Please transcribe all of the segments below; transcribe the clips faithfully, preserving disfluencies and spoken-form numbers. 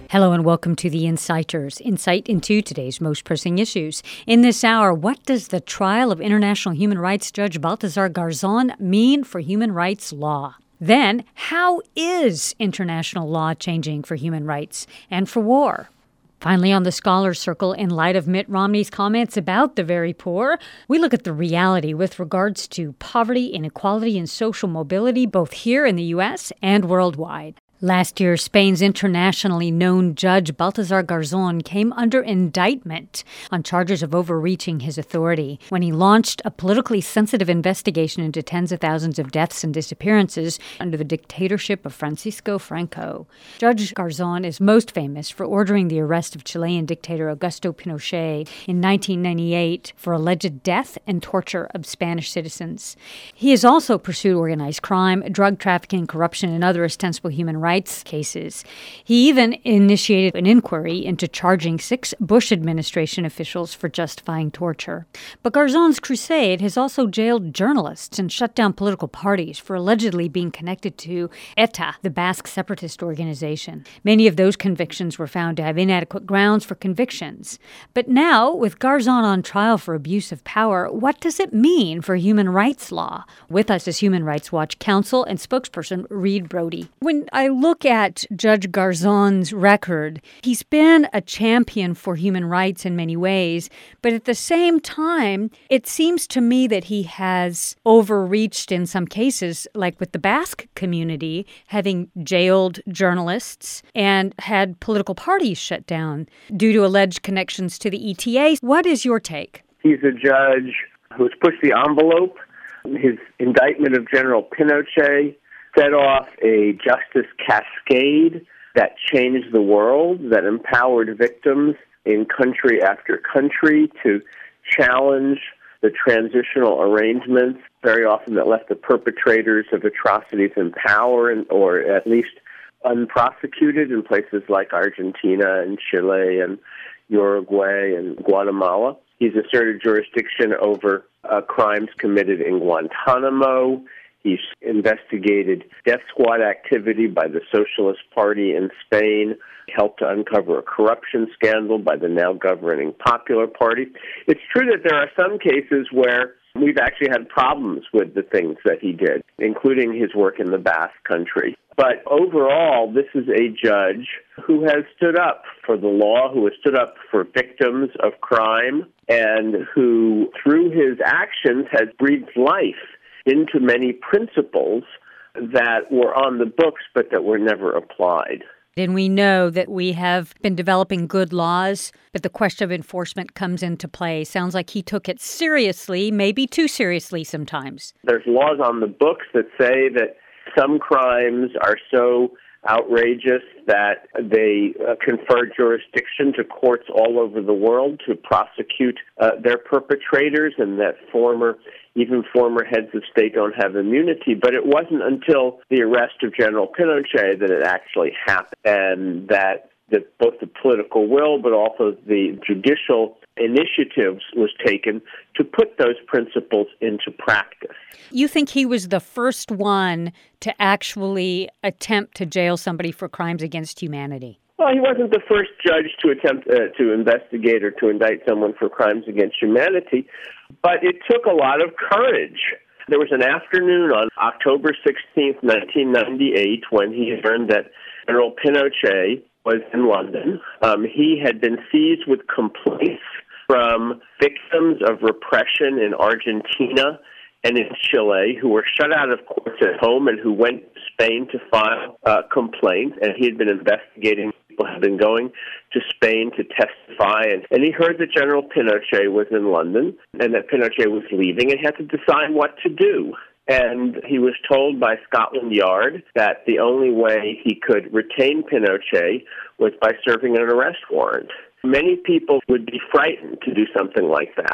Hello and welcome to The Insighters, insight into today's most pressing issues. In this hour, what does the trial of international human rights judge Baltasar Garzón mean for human rights law? Then, how is international law changing for human rights and for war? Finally, on the Scholars Circle, in light of Mitt Romney's comments about the very poor, we look at the reality with regards to poverty, inequality, and social mobility, both here in the U S and worldwide. Last year, Spain's internationally known judge Baltasar Garzón came under indictment on charges of overreaching his authority when he launched a politically sensitive investigation into tens of thousands of deaths and disappearances under the dictatorship of Francisco Franco. Judge Garzón is most famous for ordering the arrest of Chilean dictator Augusto Pinochet in nineteen ninety-eight for alleged death and torture of Spanish citizens. He has also pursued organized crime, drug trafficking, corruption, and other ostensible human rights rights cases. He even initiated an inquiry into charging six Bush administration officials for justifying torture. But Garzón's crusade has also jailed journalists and shut down political parties for allegedly being connected to ETA, the Basque separatist organization. Many of those convictions were found to have inadequate grounds for convictions. But now, with Garzón on trial for abuse of power, what does it mean for human rights law? With us is Human Rights Watch counsel and spokesperson Reed Brody. When I look at Judge Garzón's record, he's been a champion for human rights in many ways, but at the same time, it seems to me that he has overreached in some cases, like with the Basque community, having jailed journalists and had political parties shut down due to alleged connections to the E T A. What is your take? He's a judge who's pushed the envelope. His indictment of General Pinochet set off a justice cascade that changed the world, that empowered victims in country after country to challenge the transitional arrangements, very often that left the perpetrators of atrocities in power and, or at least unprosecuted in places like Argentina and Chile and Uruguay and Guatemala. He's asserted jurisdiction over uh, crimes committed in Guantanamo. He's investigated death squad activity by the Socialist Party in Spain, helped to uncover a corruption scandal by the now governing Popular Party. It's true that there are some cases where we've actually had problems with the things that he did, including his work in the Basque Country. But overall, this is a judge who has stood up for the law, who has stood up for victims of crime, and who, through his actions, has breathed life into many principles that were on the books but that were never applied. And we know that we have been developing good laws, but the question of enforcement comes into play. Sounds like he took it seriously, maybe too seriously sometimes. There's laws on the books that say that some crimes are so outrageous that they uh, confer jurisdiction to courts all over the world to prosecute uh, their perpetrators, and that former, even former heads of state don't have immunity. But it wasn't until the arrest of General Pinochet that it actually happened, and that the, both the political will but also the judicial initiatives was taken to put those principles into practice. You think he was the first one to actually attempt to jail somebody for crimes against humanity? Well, he wasn't the first judge to attempt uh, to investigate or to indict someone for crimes against humanity, but it took a lot of courage. There was an afternoon on October sixteenth, nineteen ninety-eight, when he learned that General Pinochet was in London. Um, he had been seized with complaints from victims of repression in Argentina and in Chile who were shut out of courts at home and who went to Spain to file uh, complaints. And he had been investigating. People had been going to Spain to testify. And, and he heard that General Pinochet was in London and that Pinochet was leaving and had to decide what to do. And he was told by Scotland Yard that the only way he could retain Pinochet was by serving an arrest warrant. Many people would be frightened to do something like that,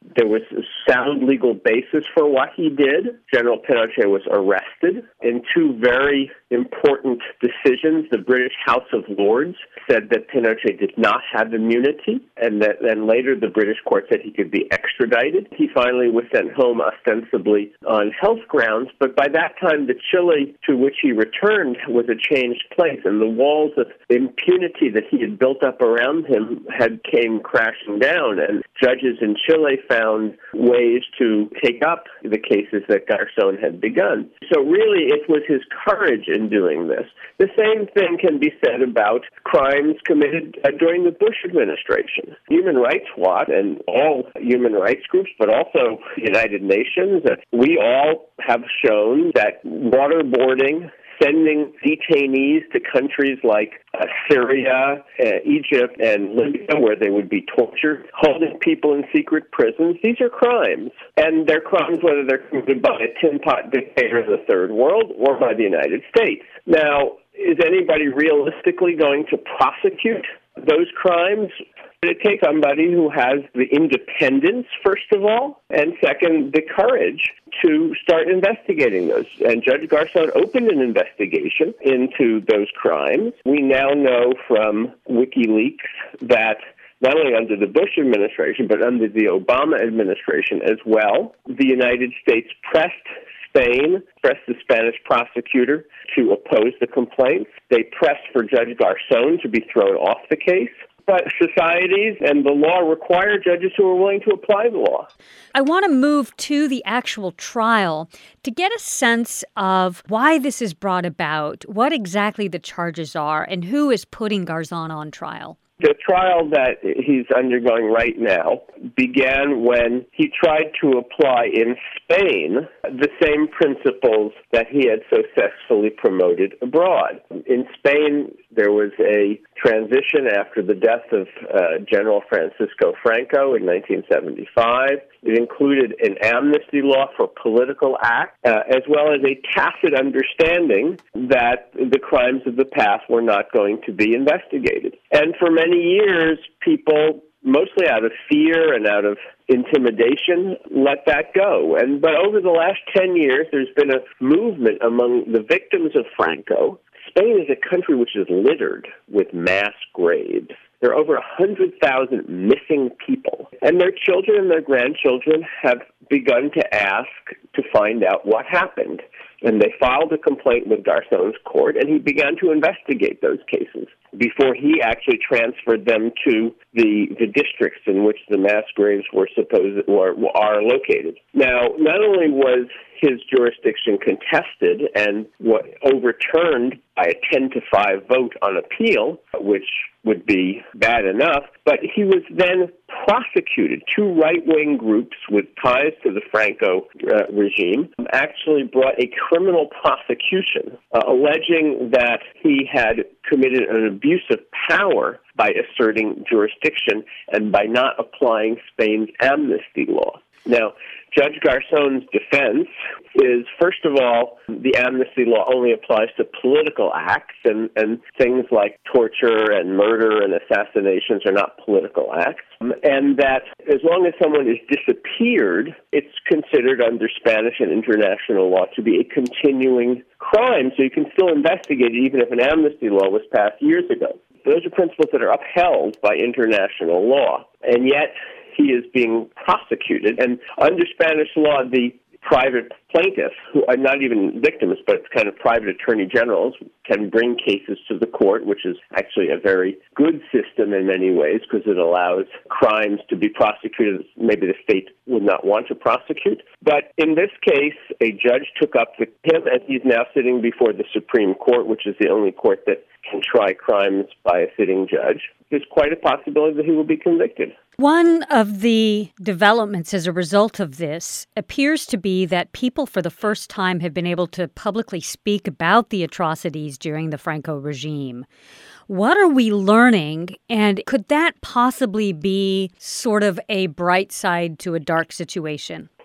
there was a sound legal basis for what he did. General Pinochet was arrested. In two very important decisions, the British House of Lords said that Pinochet did not have immunity, and that then later the British court said he could be extradited. He finally was sent home ostensibly on health grounds, but by that time the Chile to which he returned was a changed place, and the walls of impunity that he had built up around him had came crashing down, and judges in Chile found ways to take up the cases that Garzón had begun. So really it was his courage in doing this. The same thing can be said about crimes committed uh, during the Bush administration. Human Rights Watch and all human rights groups, but also the United Nations, uh, we all have shown that waterboarding, sending detainees to countries like uh, Syria, uh, Egypt, and Libya, where they would be tortured, holding people in secret prisons, these are crimes. And they're crimes whether they're committed by a tin pot dictator in the Third World or by the United States. Now, is anybody realistically going to prosecute those crimes? It takes somebody who has the independence, first of all, and second, the courage to start investigating those. And Judge Garzón opened an investigation into those crimes. We now know from WikiLeaks that not only under the Bush administration, but under the Obama administration as well, the United States pressed Spain, pressed the Spanish prosecutor to oppose the complaints. They pressed for Judge Garzón to be thrown off the case. But societies and the law require judges who are willing to apply the law. I want to move to the actual trial to get a sense of why this is brought about, what exactly the charges are, and who is putting Garzón on trial. The trial that he's undergoing right now began when he tried to apply in Spain the same principles that he had so successfully promoted abroad. In Spain, there was a transition after the death of uh, General Francisco Franco in nineteen seventy-five. It included an amnesty law for political acts, uh, as well as a tacit understanding that the crimes of the past were not going to be investigated. And for many years, people, mostly out of fear and out of intimidation, let that go. And but over the last ten years, there's been a movement among the victims of Franco. Spain is a country which is littered with mass graves. There are over one hundred thousand missing people, and their children and their grandchildren have begun to ask to find out what happened. And they filed a complaint with Garzón's court, and he began to investigate those cases before he actually transferred them to the the districts in which the mass graves were supposed or are located. Now, not only was his jurisdiction contested and what overturned by a ten to five vote on appeal, which would be bad enough, but he was then prosecuted. Two right-wing groups with ties to the Franco uh, regime actually brought a criminal prosecution uh, alleging that he had committed an abuse of power by asserting jurisdiction and by not applying Spain's amnesty law. Now, Judge Garzón's defense is, first of all, the amnesty law only applies to political acts, and, and things like torture and murder and assassinations are not political acts, and that as long as someone is disappeared, it's considered under Spanish and international law to be a continuing crime, so you can still investigate it even if an amnesty law was passed years ago. Those are principles that are upheld by international law, and yet he is being prosecuted. And under Spanish law, the private plaintiffs, who are not even victims, but kind of private attorney generals, can bring cases to the court, which is actually a very good system in many ways because it allows crimes to be prosecuted maybe the state would not want to prosecute. But in this case, a judge took up the, him, and he's now sitting before the Supreme Court, which is the only court that can try crimes by a sitting judge. There's quite a possibility that he will be convicted. One of the developments as a result of this appears to be that people for the first time have been able to publicly speak about the atrocities during the Franco regime. What are we learning, and could that possibly be sort of a bright side to a dark situation?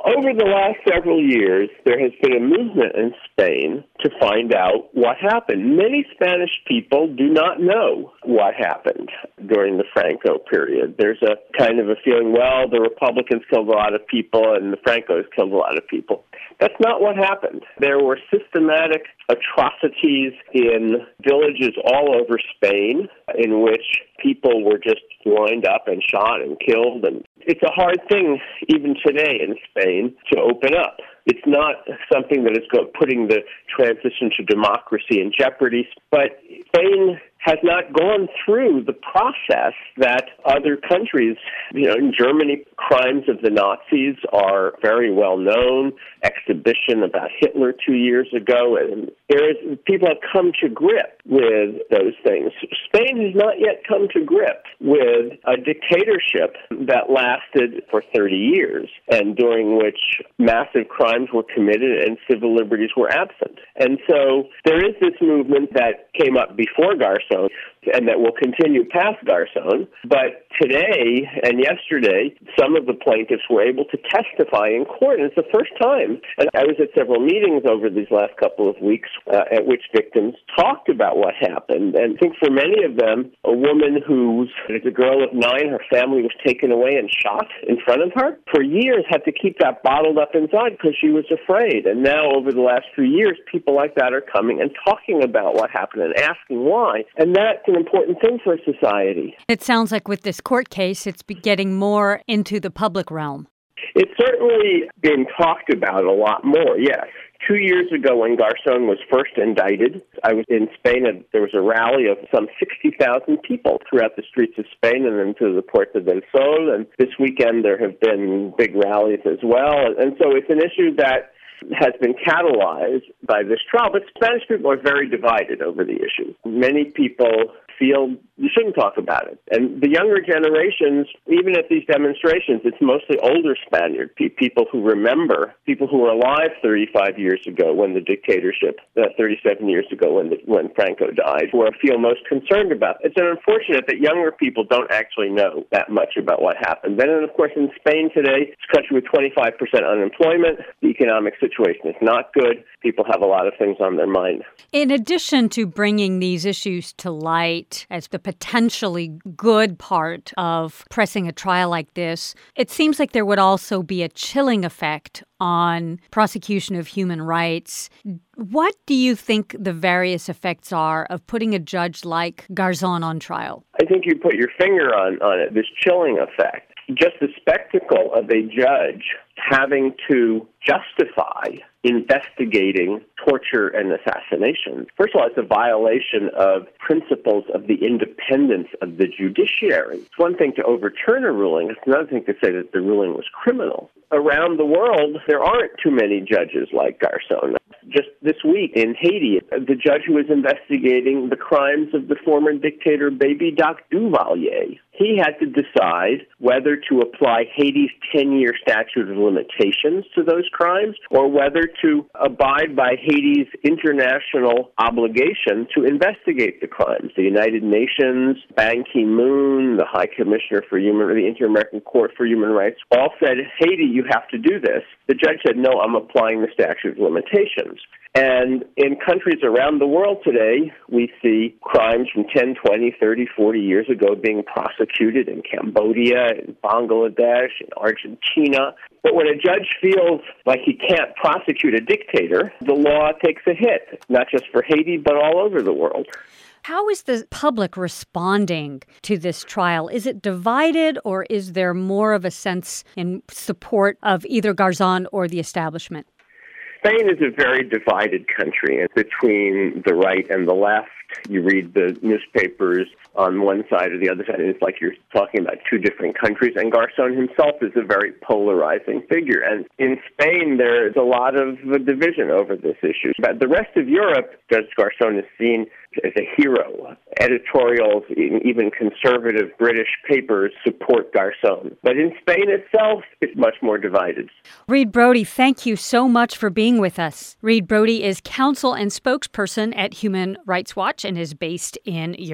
Over the last several years, there has been a movement in Spain to find out what happened. Many Spanish people do not know what happened during the Franco period. There's a kind of a feeling, well, the Republicans killed a lot of people and the Francos killed a lot of people. That's not what happened. There were systematic atrocities in villages all over Spain in which people were just lined up and shot and killed. And it's a hard thing, even today in Spain, to open up. It's not something that is putting the transition to democracy in jeopardy, but Spain has not gone through the process that other countries, you know, in Germany, crimes of the Nazis are very well known. Exhibition about Hitler two years ago, and there is, people have come to grip with those things. Spain has not yet come to grip with a dictatorship that lasted for thirty years, and during which massive crimes were committed and civil liberties were absent. And so there is this movement that came up before Garzón and that will continue past Garzón. But today and yesterday, some of the plaintiffs were able to testify in court, and it's the first time. And I was at several meetings over these last couple of weeks uh, at which victims talked about what happened. And I think for many of them, a woman who's a girl of nine, her family was taken away and shot in front of her, for years had to keep that bottled up inside because she was afraid. And now over the last few years, people like that are coming and talking about what happened and asking why. And that's an important thing for society. It sounds like with this court case, it's getting more into the public realm. It's certainly been talked about a lot more, yes. Two years ago when Garzón was first indicted, I was in Spain and there was a rally of some sixty thousand people throughout the streets of Spain and into the Puerta del Sol. And this weekend there have been big rallies as well. And so it's an issue that has been catalyzed by this trial. But Spanish people are very divided over the issue. Many people feel you shouldn't talk about it. And the younger generations, even at these demonstrations, it's mostly older Spaniard pe- people who remember, people who were alive thirty-five years ago when the dictatorship, uh, thirty-seven years ago when the, when Franco died, who I feel most concerned about. It's unfortunate that younger people don't actually know that much about what happened. Then, and of course, in Spain today, it's a country with twenty-five percent unemployment. The economic situation is not good. People have a lot of things on their mind. In addition to bringing these issues to light as the potentially good part of pressing a trial like this, it seems like there would also be a chilling effect on prosecution of human rights. What do you think the various effects are of putting a judge like Garzón on trial? I think you put your finger on, on it, this chilling effect. Just the spectacle of a judge having to justify investigating torture and assassination. First of all, it's a violation of principles of the independence of the judiciary. It's one thing to overturn a ruling. It's another thing to say that the ruling was criminal. Around the world, there aren't too many judges like Garzón. Just this week in Haiti, the judge who was investigating the crimes of the former dictator Baby Doc Duvalier, he had to decide whether to apply Haiti's ten-year statute of limitations to those crimes or whether to abide by Haiti's international obligation to investigate the crimes. The United Nations, Ban Ki-moon, the High Commissioner for Human, the Inter-American Court for Human Rights, all said, Haiti, you have to do this. The judge said, no, I'm applying the statute of limitations. And in countries around the world today, we see crimes from ten, twenty, thirty, forty years ago being prosecuted in Cambodia, in Bangladesh, in Argentina. But when a judge feels like he can't prosecute a dictator, the law takes a hit, not just for Haiti, but all over the world. How is the public responding to this trial? Is it divided, or is there more of a sense in support of either Garzón or the establishment? Spain is a very divided country between the right and the left. You read the newspapers on one side or the other side, and it's like you're talking about two different countries. And Garzón himself is a very polarizing figure. And in Spain, there's a lot of division over this issue. But the rest of Europe, Judge Garzón is seen as a hero. Editorials, even conservative British papers, support Garzón. But in Spain itself, it's much more divided. Reed Brody, thank you so much for being with us. Reed Brody is counsel and spokesperson at Human Rights Watch and is based in Europe.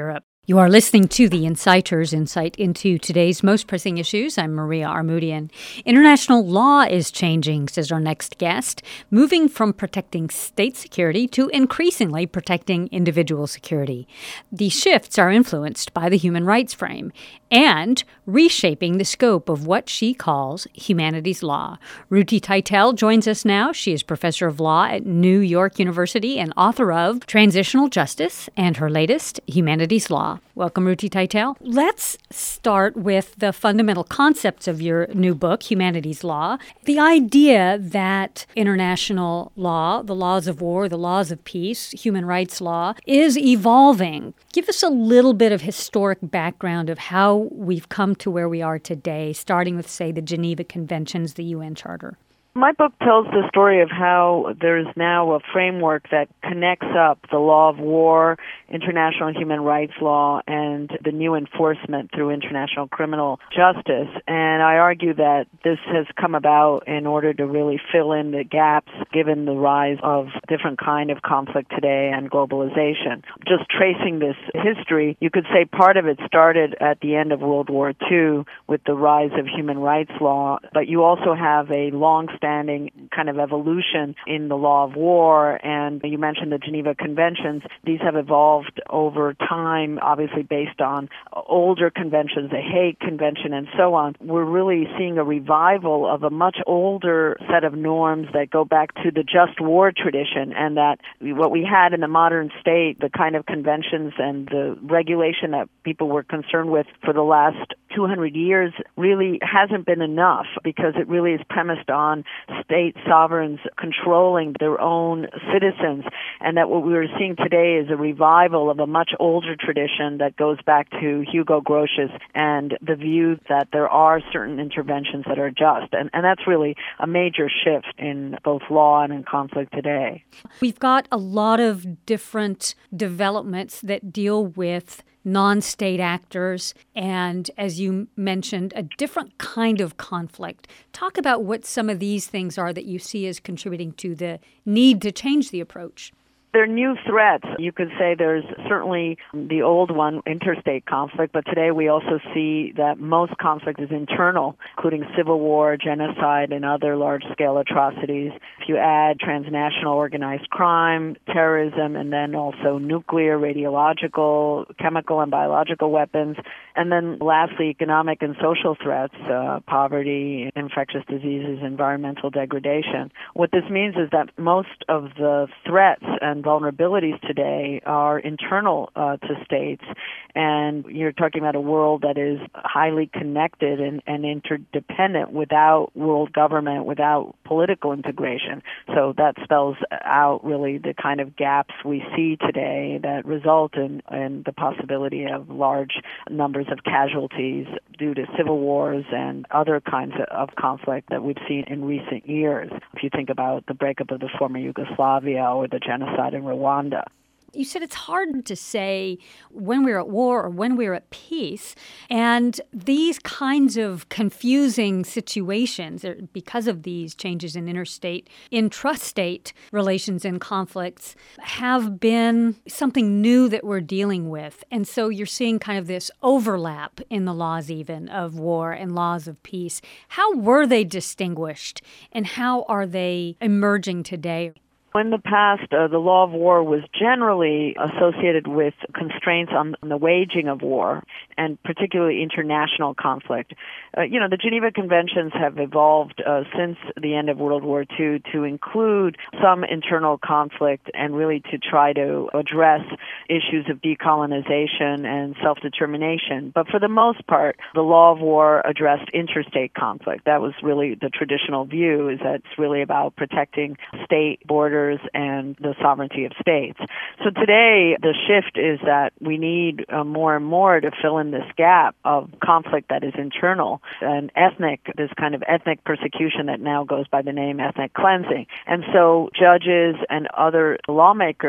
You are listening to The Insighters, insight into today's most pressing issues. I'm Maria Armoudian. International law is changing, says our next guest, moving from protecting state security to increasingly protecting individual security. These shifts are influenced by the human rights frame and reshaping the scope of what she calls humanities law. Ruti Teitel joins us now. She is professor of law at New York University and author of Transitional Justice and her latest, Humanities Law. Welcome, Ruti Teitel. Let's start with the fundamental concepts of your new book, Humanities Law. The idea that international law, the laws of war, the laws of peace, human rights law, is evolving. Give us a little bit of historic background of how we've come to where we are today, starting with, say, the Geneva Conventions, the U N Charter. My book tells the story of how there's now a framework that connects up the law of war, international human rights law, and the new enforcement through international criminal justice. And I argue that this has come about in order to really fill in the gaps given the rise of different kind of conflict today and globalization. Just tracing this history, you could say part of it started at the end of World War Two with the rise of human rights law, but you also have a long-standing kind of evolution in the law of war, and you mentioned the Geneva Conventions. These have evolved over time, obviously based on older conventions, the Hague Convention and so on. We're really seeing a revival of a much older set of norms that go back to the just war tradition, and that what we had in the modern state, the kind of conventions and the regulation that people were concerned with for the last two hundred years really hasn't been enough, because it really is premised on state sovereigns controlling their own citizens, and that what we are seeing today is a revival of a much older tradition that goes back to Hugo Grotius and the view that there are certain interventions that are just, and, and that's really a major shift in both law and in conflict today. We've got a lot of different developments that deal with non-state actors and, as you mentioned, a different kind of conflict. Talk about what some of these things are that you see as contributing to the need to change the approach. There are new threats. You could say there's certainly the old one, interstate conflict, but today we also see that most conflict is internal, including civil war, genocide, and other large-scale atrocities. If you add transnational organized crime, terrorism, and then also nuclear, radiological, chemical, and biological weapons, and then lastly, economic and social threats, uh, poverty, infectious diseases, environmental degradation. What this means is that most of the threats and vulnerabilities today are internal uh, to states, and you're talking about a world that is highly connected and, and interdependent without world government, without political integration. So that spells out really the kind of gaps we see today that result in, in the possibility of large numbers of casualties due to civil wars and other kinds of conflict that we've seen in recent years. If you think about the breakup of the former Yugoslavia or the genocide in Rwanda. You said it's hard to say when we're at war or when we're at peace. And these kinds of confusing situations, because of these changes in interstate, intrastate relations and conflicts, have been something new that we're dealing with. And so you're seeing kind of this overlap in the laws even of war and laws of peace. How were they distinguished, and how are they emerging today? In the past, uh, the law of war was generally associated with constraints on, on the waging of war, and particularly international conflict. Uh, you know, the Geneva Conventions have evolved uh, since the end of World War Two to include some internal conflict and really to try to address issues of decolonization and self-determination. But for the most part, the law of war addressed interstate conflict. That was really the traditional view, is that it's really about protecting state borders and the sovereignty of states. So today, the shift is that we need uh, more and more to fill in this gap of conflict that is internal and ethnic, this kind of ethnic persecution that now goes by the name ethnic cleansing. And so judges and other lawmakers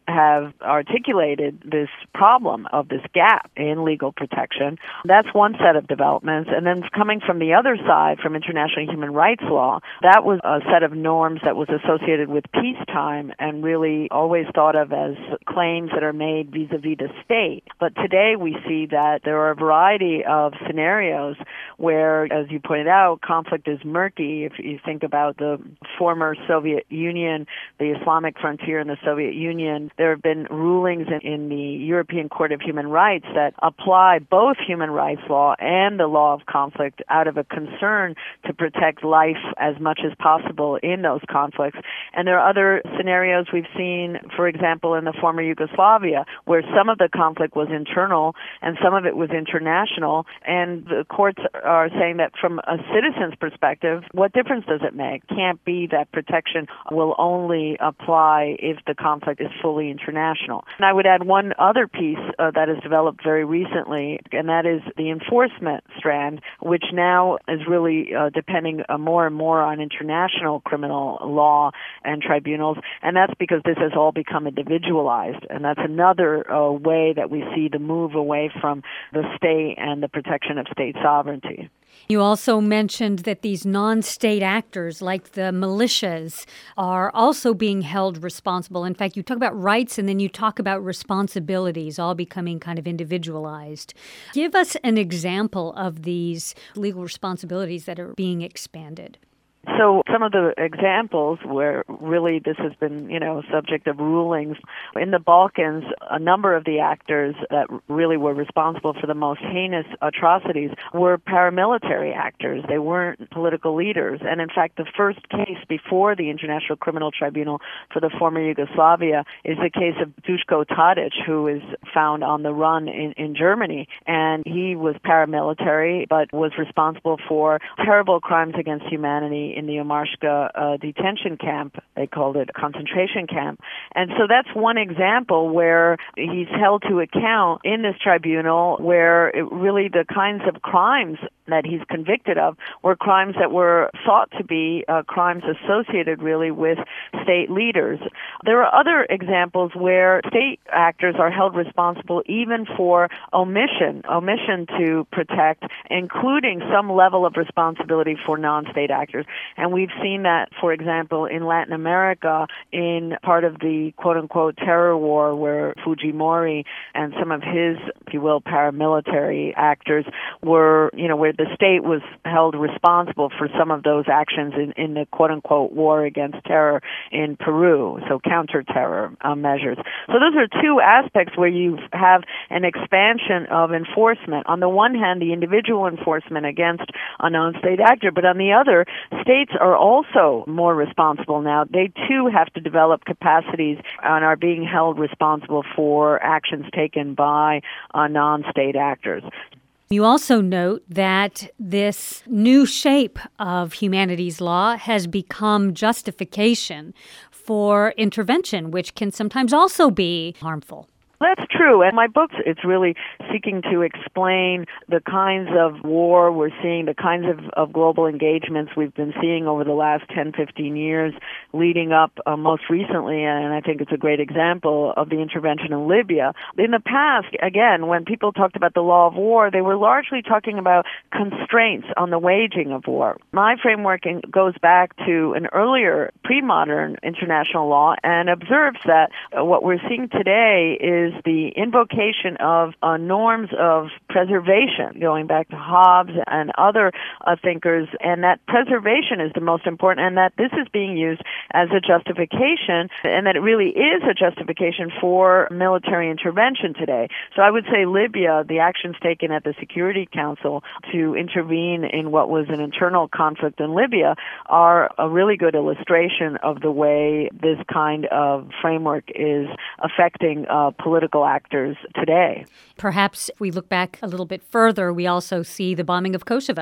have articulated this problem of this gap in legal protection. That's one set of developments. And then coming from the other side, from international human rights law, that was a set of norms that was associated with peacetime and really always thought of as claims that are made vis-a-vis the state. But today we see that there are a variety of scenarios where, as you pointed out, conflict is murky. If you think about the former Soviet Union, the Islamic frontier in the Soviet Union, there have been rulings in, in the European Court of Human Rights that apply both human rights law and the law of conflict out of a concern to protect life as much as possible in those conflicts. And there are other scenarios we've seen, for example, in the former Yugoslavia, where some of the conflict was internal and some of it was international, and the courts are saying that from a citizen's perspective, what difference does it make? Can't be that protection will only apply if the conflict is fully international. And I would add one other piece uh, that has developed very recently, and that is the enforcement strand, which now is really uh, depending uh, more and more on international criminal law and tribunals, and that's because this has all become individualized, and that's another uh, way that we see the move away from the state and the protection of state sovereignty. You also mentioned that these non-state actors, like the militias, are also being held responsible. In fact, you talk about rights and then you talk about responsibilities, all becoming kind of individualized. Give us an example of these legal responsibilities that are being expanded. So some of the examples where really this has been, you know, subject of rulings, in the Balkans, a number of the actors that really were responsible for the most heinous atrocities were paramilitary actors. They weren't political leaders. And in fact, the first case before the International Criminal Tribunal for the former Yugoslavia is the case of Duško Tadić, who is found on the run in, in Germany. And he was paramilitary, but was responsible for terrible crimes against humanity in the Omarska uh, detention camp. They called it a concentration camp. And so that's one example where he's held to account in this tribunal where it really the kinds of crimes that he's convicted of were crimes that were thought to be uh, crimes associated really with state leaders. There are other examples where state actors are held responsible even for omission, omission to protect, including some level of responsibility for non-state actors. And we've seen that, for example, in Latin America, in part of the quote-unquote terror war where Fujimori and some of his, if you will, paramilitary actors were, you know, where the state was held responsible for some of those actions in, in the quote-unquote war against terror in Peru, so counter-terror uh, measures. So those are two aspects where you have an expansion of enforcement. On the one hand, the individual enforcement against a non-state actor, but on the other, states are also more responsible now. They too have to develop capacities and are being held responsible for actions taken by uh, non-state actors. You also note that this new shape of humanities law has become justification for intervention, which can sometimes also be harmful. That's true. And my book, it's really seeking to explain the kinds of war we're seeing, the kinds of, of global engagements we've been seeing over the last ten, fifteen years, leading up uh, most recently, and I think it's a great example of the intervention in Libya. In the past, again, when people talked about the law of war, they were largely talking about constraints on the waging of war. My framework goes back to an earlier pre-modern international law and observes that uh, what we're seeing today is the invocation of uh, norms of preservation, going back to Hobbes and other uh, thinkers, and that preservation is the most important, and that this is being used as a justification, and that it really is a justification for military intervention today. So I would say Libya, the actions taken at the Security Council to intervene in what was an internal conflict in Libya, are a really good illustration of the way this kind of framework is affecting uh, political actors today. Perhaps if we look back a little bit further, we also see the bombing of Kosovo.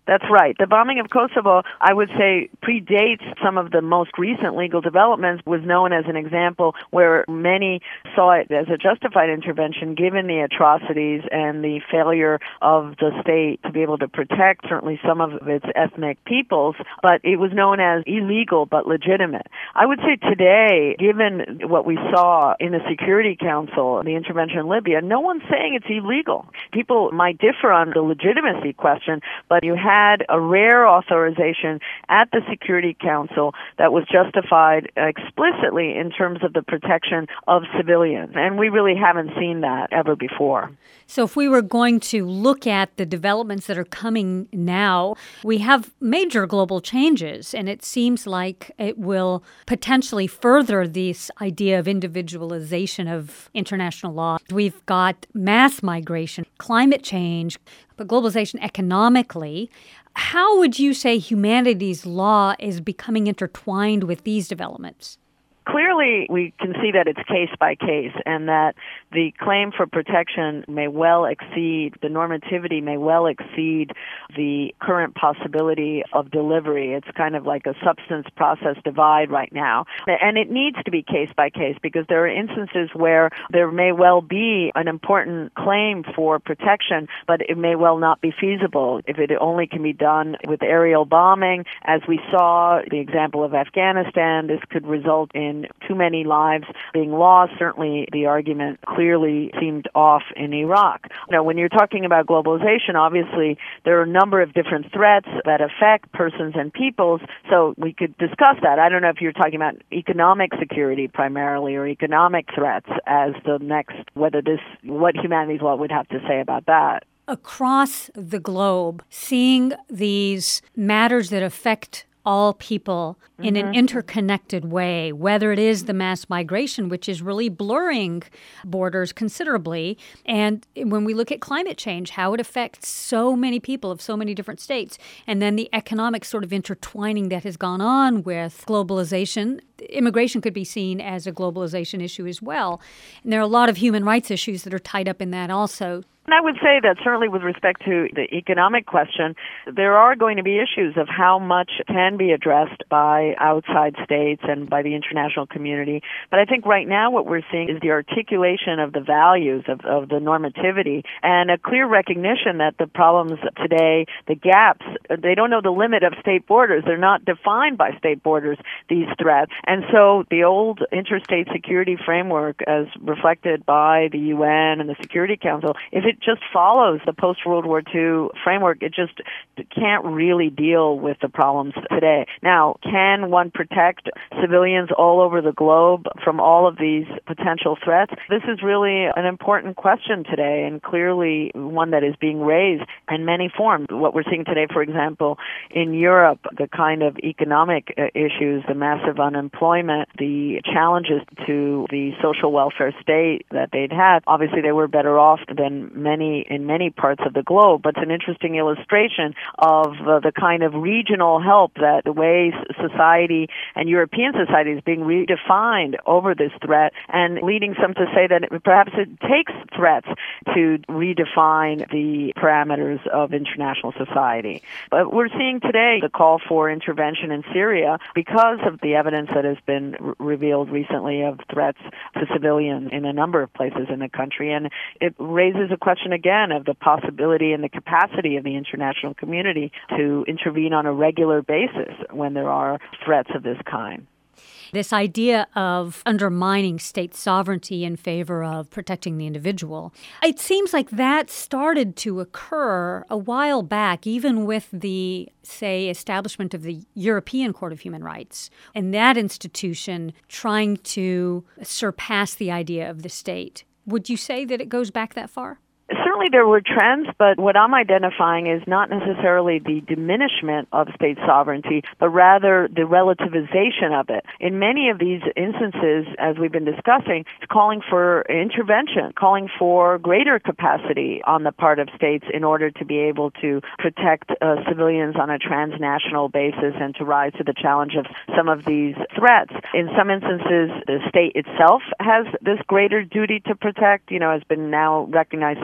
That's right. The bombing of Kosovo, I would say, predates some of the most recent legal developments, was known as an example where many saw it as a justified intervention given the atrocities and the failure of the state to be able to protect certainly some of its ethnic peoples, but it was known as illegal but legitimate. I would say today, given what we saw in the Security Council, the intervention in Libya, no one's saying it's illegal. People might differ on the legitimacy question, but you have had a rare authorization at the Security Council that was justified explicitly in terms of the protection of civilians. And we really haven't seen that ever before. So if we were going to look at the developments that are coming now, we have major global changes, and it seems like it will potentially further this idea of individualization of international law. We've got mass migration, climate change, but globalization economically. How would you say humanities law is becoming intertwined with these developments? Clearly, we can see that it's case by case, and that the claim for protection may well exceed, the normativity may well exceed the current possibility of delivery. It's kind of like a substance process divide right now. And it needs to be case by case because there are instances where there may well be an important claim for protection, but it may well not be feasible if it only can be done with aerial bombing. As we saw, the example of Afghanistan, this could result in too many lives being lost. Certainly, the argument clearly seemed off in Iraq. Now, when you're talking about globalization, obviously, there are a number of different threats that affect persons and peoples, so we could discuss that. I don't know if you're talking about economic security primarily or economic threats as the next, whether this, what humanities law would have to say about that. Across the globe, seeing these matters that affect all people in mm-hmm. an interconnected way, whether it is the mass migration, which is really blurring borders considerably, and when we look at climate change, how it affects so many people of so many different states, and then the economic sort of intertwining that has gone on with globalization. Immigration could be seen as a globalization issue as well. And there are a lot of human rights issues that are tied up in that also. And I would say that certainly with respect to the economic question, there are going to be issues of how much can be addressed by outside states and by the international community. But I think right now what we're seeing is the articulation of the values of, of the normativity and a clear recognition that the problems today, the gaps, they don't know the limit of state borders. They're not defined by state borders, these threats. And so the old interstate security framework as reflected by the U N and the Security Council, if it just follows the post-World War Two framework, it just can't really deal with the problems today. Now, can one protect civilians all over the globe from all of these potential threats? This is really an important question today, and clearly one that is being raised in many forms. What we're seeing today, for example, in Europe, the kind of economic issues, the massive unemployment, the challenges to the social welfare state that they'd had, obviously they were better off than many in many parts of the globe, but it's an interesting illustration of uh, the kind of regional help that the way society and European society is being redefined over this threat, and leading some to say that it, perhaps it takes threats to redefine the parameters of international society. But we're seeing today the call for intervention in Syria because of the evidence that has been r- revealed recently of threats to civilians in a number of places in the country, and it raises a question again of the possibility and the capacity of the international community to intervene on a regular basis when there are threats of this kind. This idea of undermining state sovereignty in favor of protecting the individual, it seems like that started to occur a while back, even with the, say, establishment of the European Court of Human Rights, and that institution trying to surpass the idea of the state. Would you say that it goes back that far? Certainly there were trends, but what I'm identifying is not necessarily the diminishment of state sovereignty, but rather the relativization of it. In many of these instances, as we've been discussing, it's calling for intervention, calling for greater capacity on the part of states in order to be able to protect uh, civilians on a transnational basis and to rise to the challenge of some of these threats. In some instances, the state itself has this greater duty to protect, you know, has been now recognized since two thousand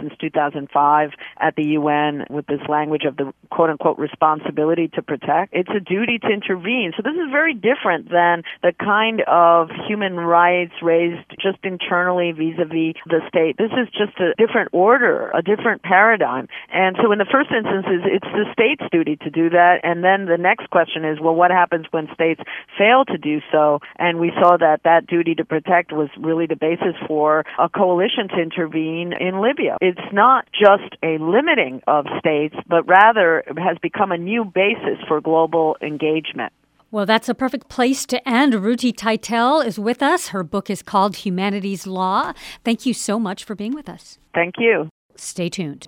thousand five at the U N with this language of the quote-unquote responsibility to protect. It's a duty to intervene. So this is very different than the kind of human rights raised just internally vis-a-vis the state. This is just a different order, a different paradigm. And so in the first instance, it's the state's duty to do that. And then the next question is, well, what happens when states fail to do so? And we saw that that duty to protect was really the basis for a coalition to intervene in Libya. It's not just a limiting of states, but rather has become a new basis for global engagement. Well, that's a perfect place to end. Ruti Teitel is with us. Her book is called Humanity's Law. Thank you so much for being with us. Thank you. Stay tuned.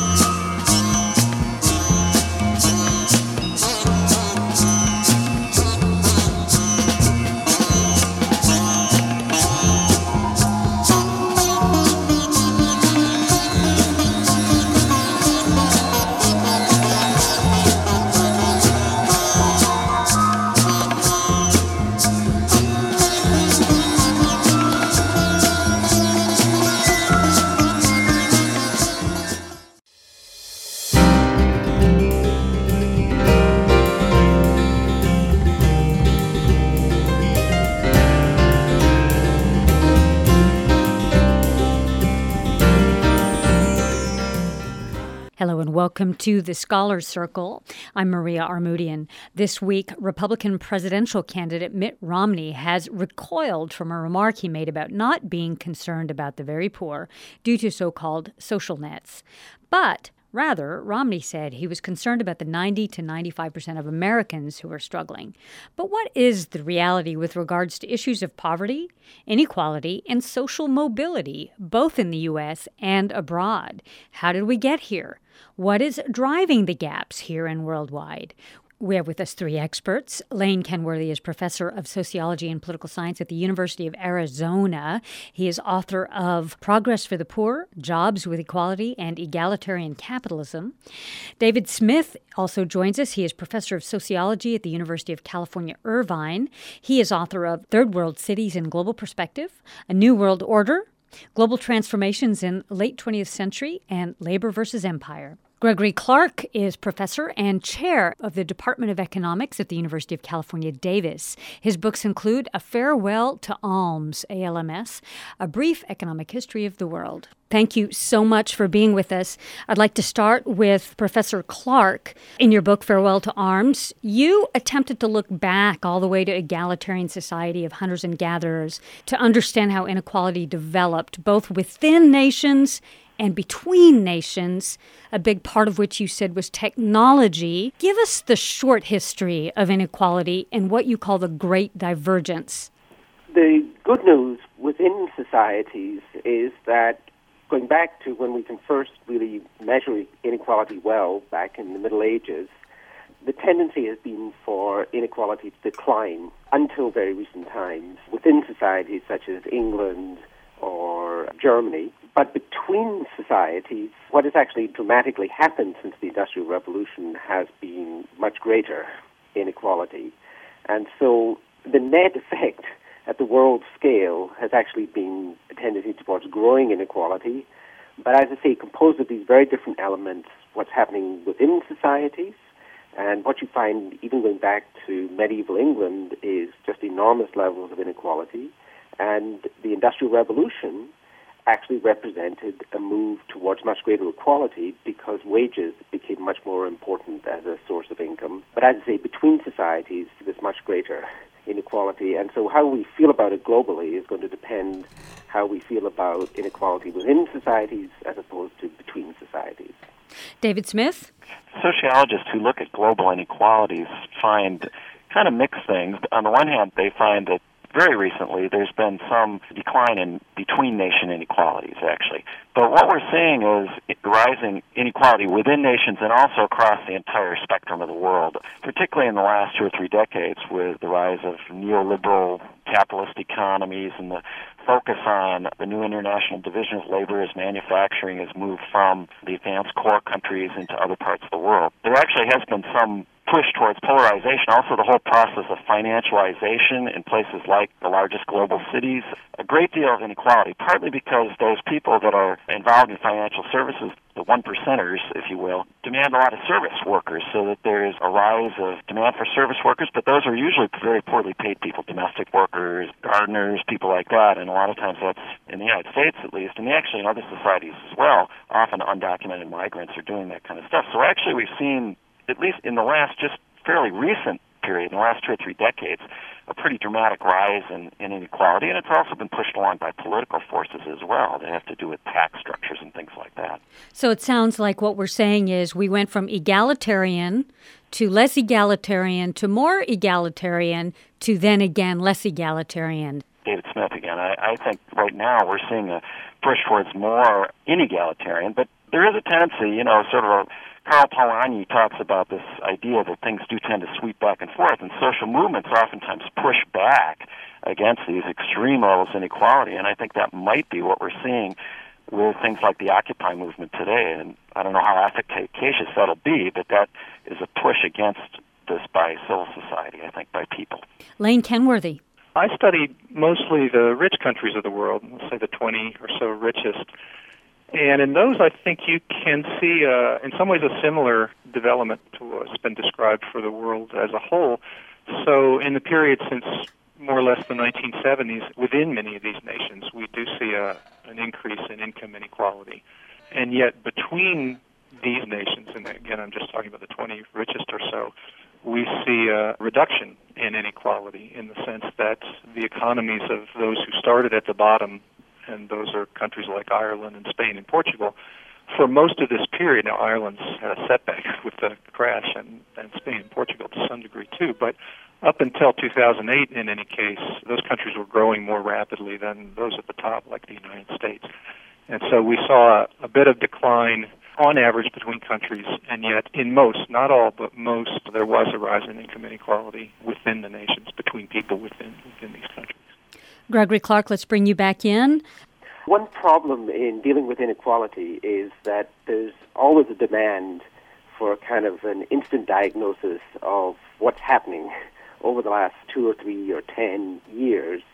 Hello and welcome to the Scholars Circle. I'm Maria Armoudian. This week, Republican presidential candidate Mitt Romney has recoiled from a remark he made about not being concerned about the very poor due to so-called social nets. But rather, Romney said he was concerned about the ninety to ninety-five percent of Americans who are struggling. But what is the reality with regards to issues of poverty, inequality, and social mobility, both in the U S and abroad? How did we get here? What is driving the gaps here and worldwide? We have with us three experts. Lane Kenworthy is professor of sociology and political science at the University of Arizona. He is author of Progress for the Poor, Jobs with Equality, and Egalitarian Capitalism. David Smith also joins us. He is professor of sociology at the University of California, Irvine. He is author of Third World Cities in Global Perspective, A New World Order, Global Transformations in Late twentieth Century, and Labor versus Empire. Gregory Clark is professor and chair of the Department of Economics at the University of California, Davis. His books include A Farewell to Alms, A L M S, A Brief Economic History of the World. Thank you so much for being with us. I'd like to start with Professor Clark. In your book, Farewell to Arms, you attempted to look back all the way to egalitarian society of hunters and gatherers to understand how inequality developed, both within nations and between nations, a big part of which you said was technology. Give us the short history of inequality and what you call the Great Divergence. The good news within societies is that going back to when we can first really measure inequality well, back in the Middle Ages, the tendency has been for inequality to decline until very recent times within societies such as England or Germany. But between societies, what has actually dramatically happened since the Industrial Revolution has been much greater inequality. And so the net effect at the world scale has actually been a tendency towards growing inequality. But as I say, composed of these very different elements, what's happening within societies, and what you find even going back to medieval England is just enormous levels of inequality. And the Industrial Revolution actually represented a move towards much greater equality because wages became much more important as a source of income. But as I say, between societies, there's much greater inequality. And so how we feel about it globally is going to depend how we feel about inequality within societies as opposed to between societies. David Smith? Sociologists who look at global inequalities find kind of mixed things. On the one hand, they find that very recently there's been some decline in between-nation inequalities, actually. But what we're seeing is rising inequality within nations and also across the entire spectrum of the world, particularly in the last two or three decades with the rise of neoliberal capitalist economies and the focus on the new international division of labor as manufacturing has moved from the advanced core countries into other parts of the world. There actually has been some push towards polarization, also the whole process of financialization in places like the largest global cities, a great deal of inequality, partly because those people that are involved in financial services, the one percenters, if you will, demand a lot of service workers, so that there is a rise of demand for service workers, but those are usually very poorly paid people, domestic workers, gardeners, people like that, and a lot of times that's, in the United States at least, and actually in other societies as well, often undocumented migrants are doing that kind of stuff. So actually we've seen, at least in the last just fairly recent period, in the last two or three decades, a pretty dramatic rise in, in inequality, and it's also been pushed along by political forces as well that have to do with tax structures and things like that. So it sounds like what we're saying is we went from egalitarian to less egalitarian to more egalitarian to then again less egalitarian. David Smith again. I, I think right now we're seeing a push towards more inegalitarian, but there is a tendency, you know, sort of a Karl Polanyi talks about this idea that things do tend to sweep back and forth, and social movements oftentimes push back against these extreme levels of inequality, and I think that might be what we're seeing with things like the Occupy movement today. And I don't know how efficacious that'll be, but that is a push against this by civil society, I think, by people. Lane Kenworthy. I studied mostly the rich countries of the world, let's say the twenty or so richest. And in those, I think you can see, uh, in some ways, a similar development to what's been described for the world as a whole. So in the period since more or less the nineteen seventies, within many of these nations, we do see a, an increase in income inequality. And yet between these nations, and again, I'm just talking about the twenty richest or so, we see a reduction in inequality in the sense that the economies of those who started at the bottom, and those are countries like Ireland and Spain and Portugal, for most of this period. Now, Ireland's had a setback with the crash, and, and Spain and Portugal to some degree too, but up until two thousand eight, in any case, those countries were growing more rapidly than those at the top, like the United States. And so we saw a, a bit of decline on average between countries, and yet in most, not all, but most, there was a rise in income inequality within the nations, between people within, within these countries. Gregory Clark, let's bring you back in. One problem in dealing with inequality is that there's always a demand for kind of an instant diagnosis of what's happening over the last two or three or ten years.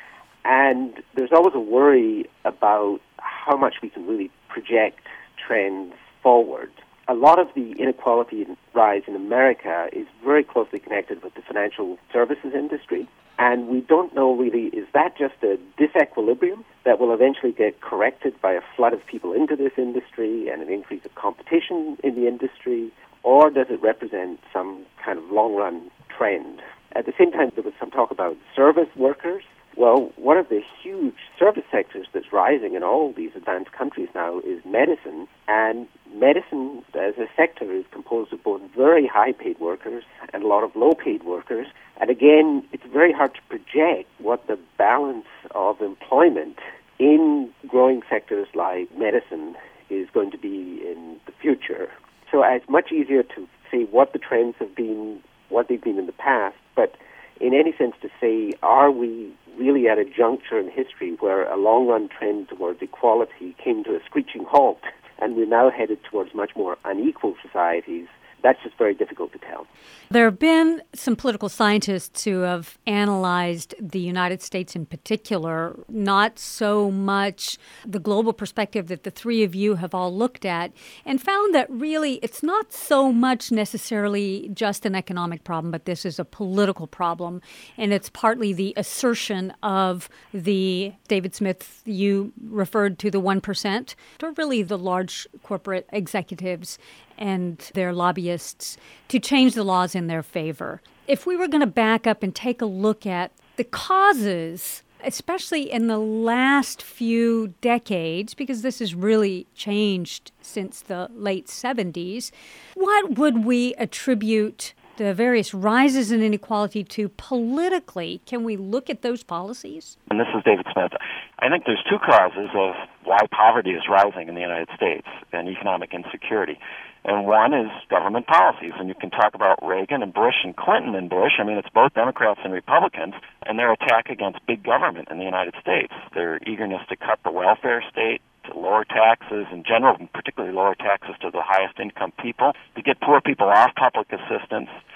And there's always a worry about how much we can really project trends forward. A lot of the inequality rise in America is very closely connected with the financial services industry. And we don't know really, is that just a disequilibrium that will eventually get corrected by a flood of people into this industry and an increase of competition in the industry, or does it represent some kind of long-run trend? At the same time, there was some talk about service workers. Well, one of the huge service sectors that's rising in all these advanced countries now is medicine, and medicine as a sector is composed of both very high-paid workers and a lot of low-paid workers. And again, it's very hard to project what the balance of employment in growing sectors like medicine is going to be in the future. So it's much easier to say what the trends have been, what they've been in the past, but in any sense to say, are we really at a juncture in history where a long-run trend towards equality came to a screeching halt and we're now headed towards much more unequal societies? That's just very difficult to tell. There have been some political scientists who have analyzed the United States in particular, not so much the global perspective that the three of you have all looked at, and found that really it's not so much necessarily just an economic problem, but this is a political problem. And it's partly the assertion of the, David Smith, you referred to the one percent, or really the large corporate executives and their lobbyists to change the laws in their favor. If we were going to back up and take a look at the causes, especially in the last few decades, because this has really changed since the late seventies, what would we attribute the various rises in inequality to politically? Can we look at those policies? And this is David Smith. I think there's two causes of why poverty is rising in the United States and economic insecurity. And one is government policies. And you can talk about Reagan and Bush and Clinton and Bush. I mean, it's both Democrats and Republicans, and their attack against big government in the United States. Their eagerness to cut the welfare state, to lower taxes in general, and particularly lower taxes to the highest income people, to get poor people off public assistance,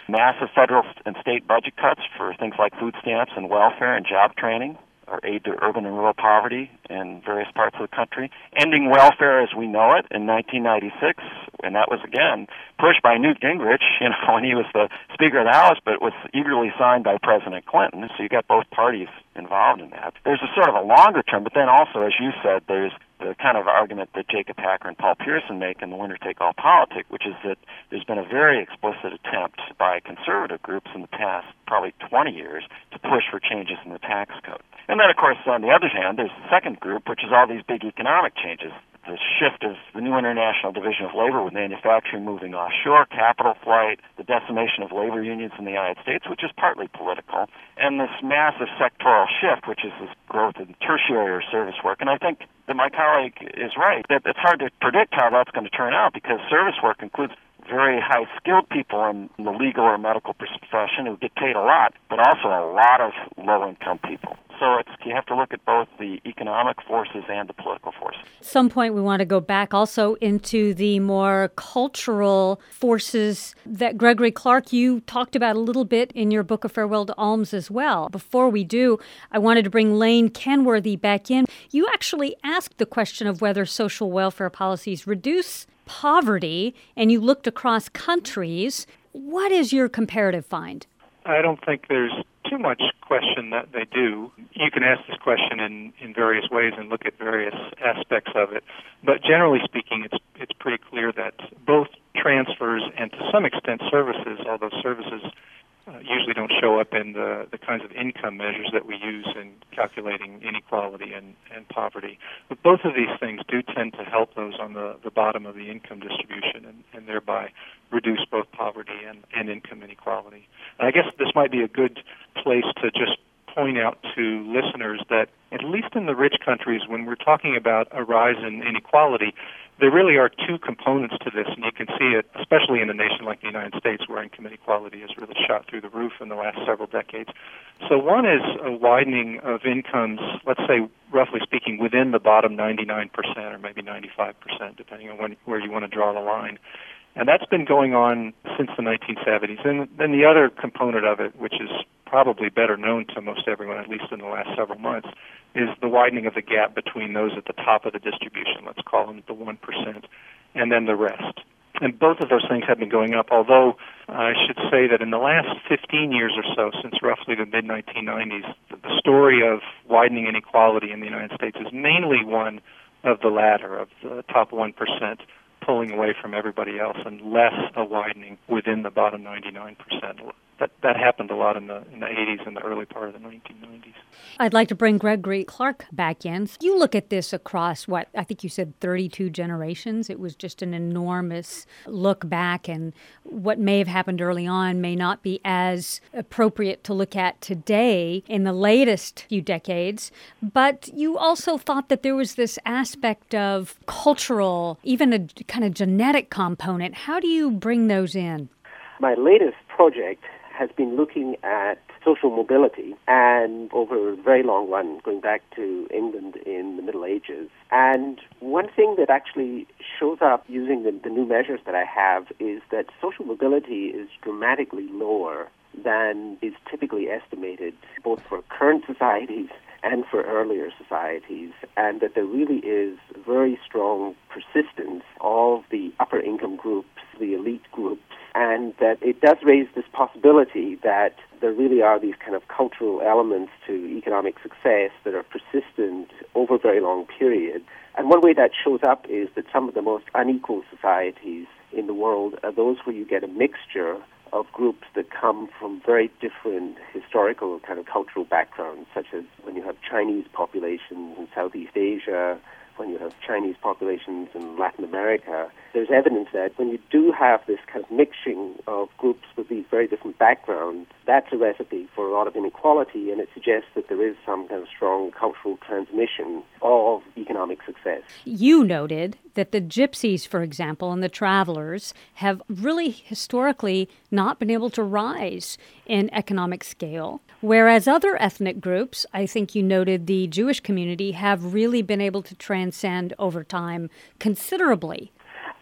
massive federal and state budget cuts for things like food stamps and welfare and job training, or aid to urban and rural poverty in various parts of the country, ending welfare as we know it in nineteen ninety-six, and that was, again, pushed by Newt Gingrich, you know, when he was the Speaker of the House, but it was eagerly signed by President Clinton, so you got both parties involved in that. There's a sort of a longer term, but then also, as you said, there's the kind of argument that Jacob Hacker and Paul Pierson make in The Winner-Take-All Politic, which is that there's been a very explicit attempt by conservative groups in the past probably twenty years to push for changes in the tax code. And then, of course, on the other hand, there's the second group, which is all these big economic changes. The shift of the new International Division of Labor with manufacturing moving offshore, capital flight, the decimation of labor unions in the United States, which is partly political, and this massive sectoral shift, which is this growth in tertiary or service work. And I think that my colleague is right, that it's hard to predict how that's going to turn out because service work includes very high-skilled people in the legal or medical profession who get paid a lot, but also a lot of low-income people. So it's, you have to look at both the economic forces and the political forces. At some point, we want to go back also into the more cultural forces that Gregory Clark, you talked about a little bit in your book, A Farewell to Alms, as well. Before we do, I wanted to bring Lane Kenworthy back in. You actually asked the question of whether social welfare policies reduce poverty, and you looked across countries. What is your comparative find? I don't think there's too much question that they do. You can ask this question in, in various ways and look at various aspects of it. But generally speaking, it's it's pretty clear that both transfers and to some extent services, although services uh, usually don't show up in the, the kinds of income measures that we use in calculating inequality and, and poverty. But both of these things do tend to help those on the, the bottom of the income distribution and, and thereby reduce both poverty and, and income inequality. And I guess this might be a good place to just point out to listeners that at least in the rich countries, when we're talking about a rise in inequality, there really are two components to this, and you can see it, especially in a nation like the United States, where income inequality has really shot through the roof in the last several decades. So one is a widening of incomes, let's say, roughly speaking, within the bottom ninety-nine percent or maybe ninety-five percent, depending on when, where you want to draw the line. And that's been going on since the nineteen seventies. And then the other component of it, which is probably better known to most everyone, at least in the last several months, is the widening of the gap between those at the top of the distribution, let's call them the one percent, and then the rest. And both of those things have been going up, although I should say that in the last fifteen years or so, since roughly the mid nineteen nineties, the story of widening inequality in the United States is mainly one of the latter, of the top one percent pulling away from everybody else, and less a widening within the bottom ninety-nine percent. That that happened a lot in the in the eighties and the early part of the nineteen nineties. I'd like to bring Gregory Clark back in. You look at this across, what, I think you said thirty-two generations. It was just an enormous look back, and what may have happened early on may not be as appropriate to look at today in the latest few decades. But you also thought that there was this aspect of cultural, even a kind of genetic component. How do you bring those in? My latest project has been looking at social mobility, and over a very long run, going back to England in the Middle Ages. And one thing that actually shows up using the, the new measures that I have is that social mobility is dramatically lower than is typically estimated, both for current societies and for earlier societies, and that there really is very strong persistence of the upper income groups, the elite groups, and that it does raise this possibility that there really are these kind of cultural elements to economic success that are persistent over a very long period. And one way that shows up is that some of the most unequal societies in the world are those where you get a mixture of groups that come from very different historical kind of cultural backgrounds, such as when you have Chinese populations in Southeast Asia, when you have Chinese populations in Latin America. There's evidence that when you do have this kind of mixing of groups with these very different backgrounds, that's a recipe for a lot of inequality, and it suggests that there is some kind of strong cultural transmission of economic success. You noted that the gypsies, for example, and the travelers have really historically not been able to rise in economic scale, whereas other ethnic groups, I think you noted the Jewish community, have really been able to transcend over time considerably.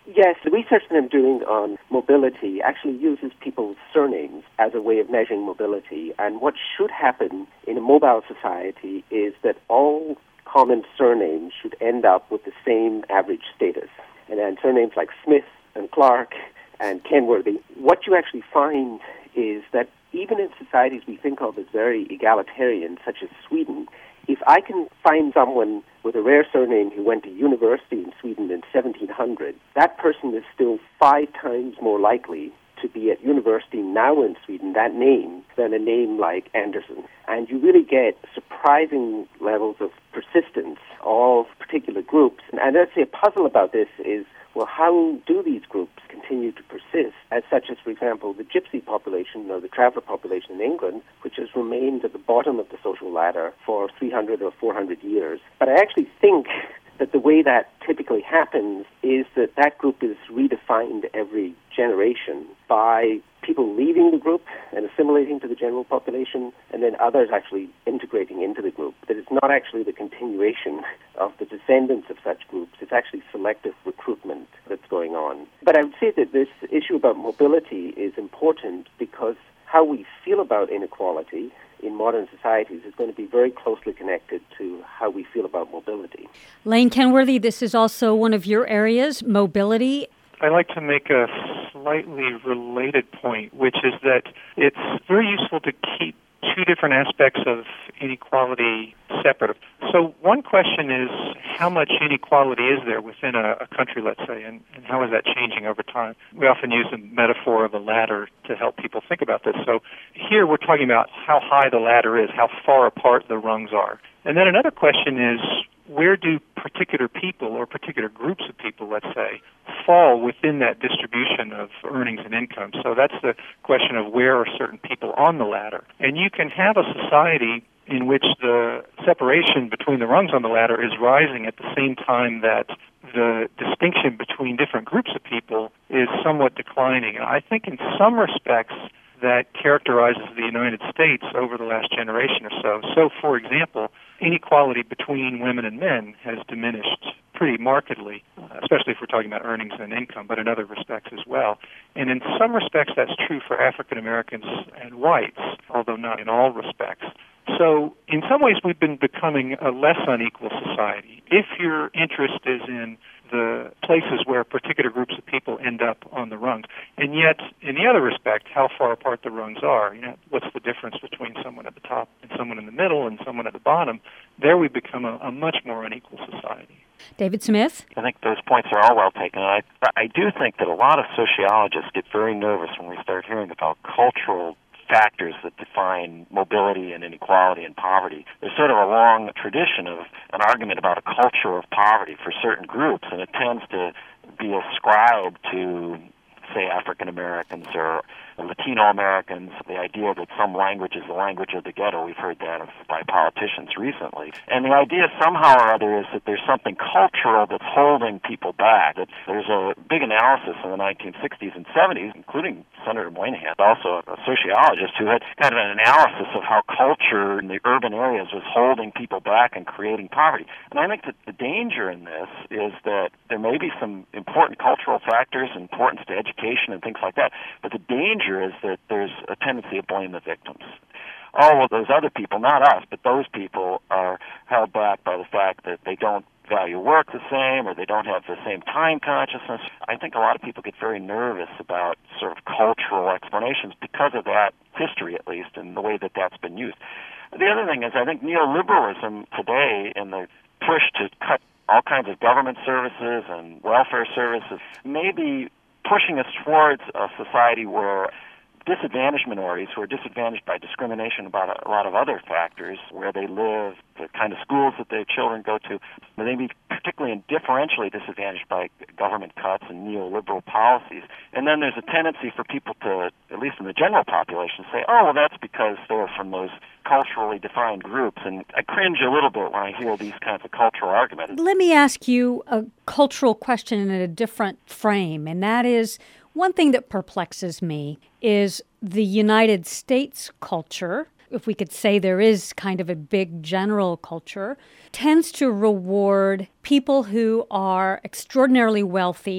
Yes, the research that I'm doing on mobility actually uses people's surnames as a way of measuring mobility. And what should happen in a mobile society is that all common surnames should end up with the same average status. And then surnames like Smith and Clark and Kenworthy, what you actually find is that even in societies we think of as very egalitarian, such as Sweden, if I can find someone with a rare surname who went to university in Sweden in seventeen hundred, that person is still five times more likely to be at university now in Sweden, that name, than a name like Anderson. And you really get surprising levels of persistence of particular groups. And I'd say a puzzle about this is, well, how do these groups continue to persist, as such as, for example, the gypsy population or the traveller population in England, which has remained at the bottom of the social ladder for three hundred or four hundred years. But I actually think that the way that typically happens is that that group is redefined every generation by people leaving the group and assimilating to the general population, and then others actually integrating into the group. That it's not actually the continuation of the descendants of such groups, it's actually selective recruitment that's going on. But I would say that this issue about mobility is important because how we feel about inequality in modern societies is going to be very closely connected to how we feel about mobility. Lane Kenworthy, this is also one of your areas, mobility. I'd like to make a slightly related point, which is that it's very useful to keep two different aspects of inequality separate. So one question is, how much inequality is there within a, a country, let's say, and, and how is that changing over time? We often use the metaphor of a ladder to help people think about this. So here we're talking about how high the ladder is, how far apart the rungs are. And then another question is, where do particular people or particular groups of people, let's say, fall within that distribution of earnings and income? So that's the question of where are certain people on the ladder. And you can have a society in which the separation between the rungs on the ladder is rising at the same time that the distinction between different groups of people is somewhat declining. And I think in some respects that characterizes the United States over the last generation or so. So, for example, inequality between women and men has diminished pretty markedly, especially if we're talking about earnings and income, but in other respects as well. And in some respects that's true for African Americans and whites, although not in all respects. So in some ways we've been becoming a less unequal society. If your interest is in the places where particular groups of people end up on the rungs, and yet in the other respect, how far apart the rungs are, you know, what's the difference between someone at the top and someone in the middle and someone at the bottom, there we become a, a much more unequal society. David Smith? I think those points are all well taken. And I, I do think that a lot of sociologists get very nervous when we start hearing about cultural factors that define mobility and inequality and poverty. There's sort of a long tradition of an argument about a culture of poverty for certain groups, and it tends to be ascribed to, say, African Americans or Latino Americans, the idea that some language is the language of the ghetto. We've heard that by politicians recently. And the idea somehow or other is that there's something cultural that's holding people back. That there's a big analysis in the nineteen sixties and seventies, including Senator Moynihan, also a sociologist, who had kind of an analysis of how culture in the urban areas was holding people back and creating poverty. And I think that the danger in this is that there may be some important cultural factors, importance to education and things like that, but the danger is that there's a tendency to blame the victims. Oh, well, those other people, not us, but those people are held back by the fact that they don't value work the same or they don't have the same time consciousness. I think a lot of people get very nervous about sort of cultural explanations because of that history, at least, and the way that that's been used. The other thing is I think neoliberalism today and the push to cut all kinds of government services and welfare services may be pushing us towards a society where disadvantaged minorities who are disadvantaged by discrimination about a lot of other factors, where they live, the kind of schools that their children go to, they may be particularly and differentially disadvantaged by government cuts and neoliberal policies. And then there's a tendency for people to, at least in the general population, say, oh, well, that's because they're from those culturally defined groups. And I cringe a little bit when I hear these kinds of cultural arguments. Let me ask you a cultural question in a different frame, and that is, one thing that perplexes me is the United States culture, if we could say there is kind of a big general culture, tends to reward people who are extraordinarily wealthy,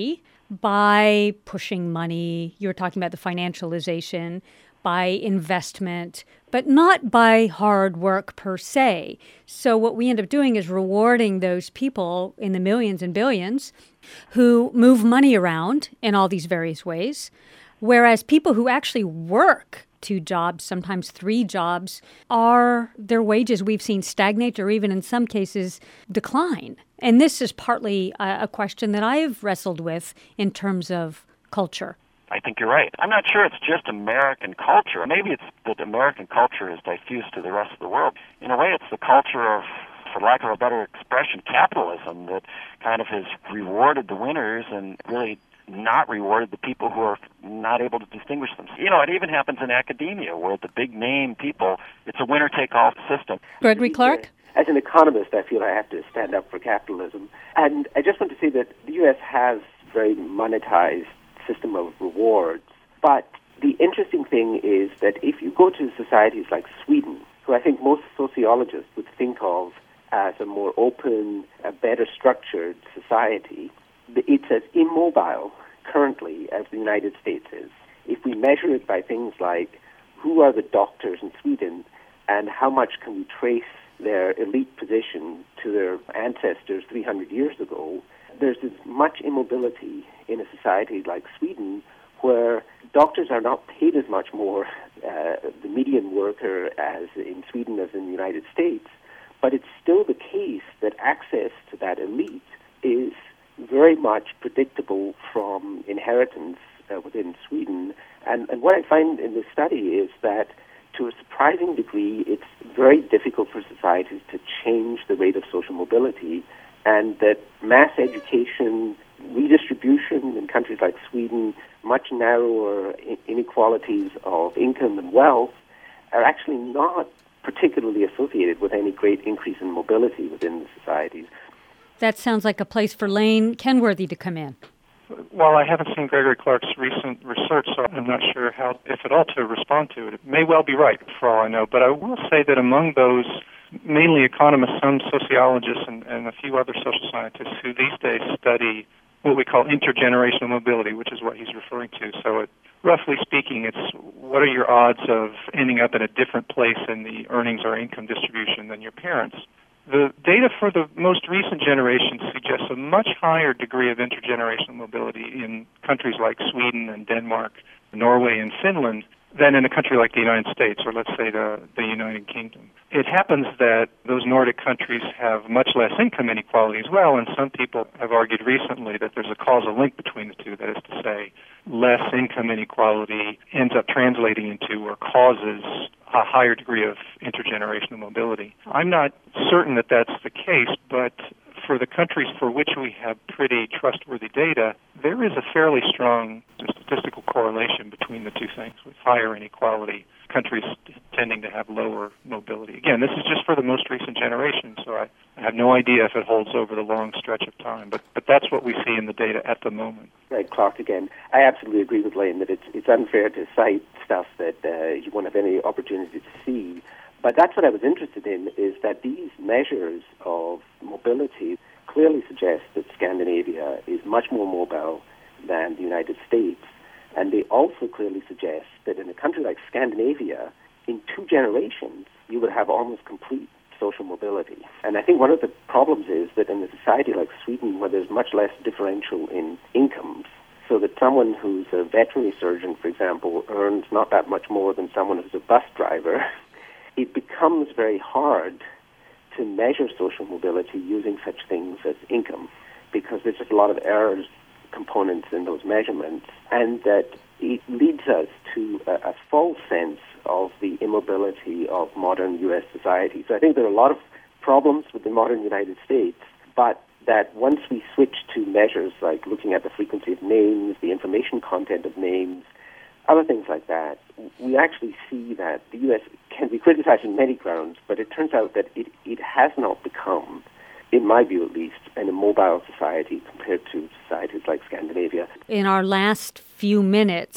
by pushing money. You were talking about the financialization, by investment, but not by hard work per se. So what we end up doing is rewarding those people in the millions and billions who move money around in all these various ways, whereas people who actually work two jobs, sometimes three jobs, are their wages we've seen stagnate or even in some cases decline. And this is partly a, a question that I've wrestled with in terms of culture. I think you're right. I'm not sure it's just American culture. Maybe it's that American culture is diffused to the rest of the world. In a way, it's the culture of, for lack of a better expression, capitalism that kind of has rewarded the winners and really not rewarded the people who are not able to distinguish themselves. You know, it even happens in academia where the big name people, it's a winner-take-all system. Gregory Clark? As an economist, I feel I have to stand up for capitalism. And I just want to say that the U S has a very monetized system of rewards. But the interesting thing is that if you go to societies like Sweden, who I think most sociologists would think of as a more open, a better structured society, it's as immobile currently as the United States is. If we measure it by things like who are the doctors in Sweden and how much can we trace their elite position to their ancestors three hundred years ago, there's as much immobility in a society like Sweden where doctors are not paid as much more, uh, the median worker, as in Sweden as in the United States, but it's still the case that access to that elite is very much predictable from inheritance uh, within Sweden. And, and what I find in this study is that to a surprising degree, it's very difficult for societies to change the rate of social mobility, and that mass education, redistribution in countries like Sweden, much narrower inequalities of income and wealth are actually not particularly associated with any great increase in mobility within the societies. That sounds like a place for Lane Kenworthy to come in. Well, I haven't seen Gregory Clark's recent research, so I'm not sure how, if at all, to respond to it. It may well be right, for all I know, but I will say that among those, mainly economists, some sociologists, and, and a few other social scientists who these days study what we call intergenerational mobility, which is what he's referring to. So it, roughly speaking, it's what are your odds of ending up in a different place in the earnings or income distribution than your parents? The data for the most recent generation suggests a much higher degree of intergenerational mobility in countries like Sweden and Denmark, Norway and Finland than in a country like the United States, or let's say the, the United Kingdom. It happens that those Nordic countries have much less income inequality as well, and some people have argued recently that there's a causal link between the two. That is to say, less income inequality ends up translating into or causes a higher degree of intergenerational mobility. I'm not certain that that's the case, but for the countries for which we have pretty trustworthy data, there is a fairly strong statistical correlation between the two things, with higher inequality, countries tending to have lower mobility. Again, this is just for the most recent generation, so I, I have no idea if it holds over the long stretch of time, but, but that's what we see in the data at the moment. Right, Clark again. I absolutely agree with Lane that it's, it's unfair to cite stuff that uh, you won't have any opportunity to see. But that's what I was interested in, is that these measures of mobility clearly suggest that Scandinavia is much more mobile than the United States. And they also clearly suggest that in a country like Scandinavia, in two generations, you would have almost complete social mobility. And I think one of the problems is that in a society like Sweden, where there's much less differential in incomes, so that someone who's a veterinary surgeon, for example, earns not that much more than someone who's a bus driver, it becomes very hard to measure social mobility using such things as income, because there's just a lot of errors components in those measurements, and that it leads us to a, a false sense of the immobility of modern U S society. So I think there are a lot of problems with the modern United States, but that once we switch to measures like looking at the frequency of names, the information content of names, other things like that, we actually see that the U S can be criticized on many grounds, but it turns out that it, it has not become, in my view at least, an immobile society compared to societies like Scandinavia. In our last few minutes,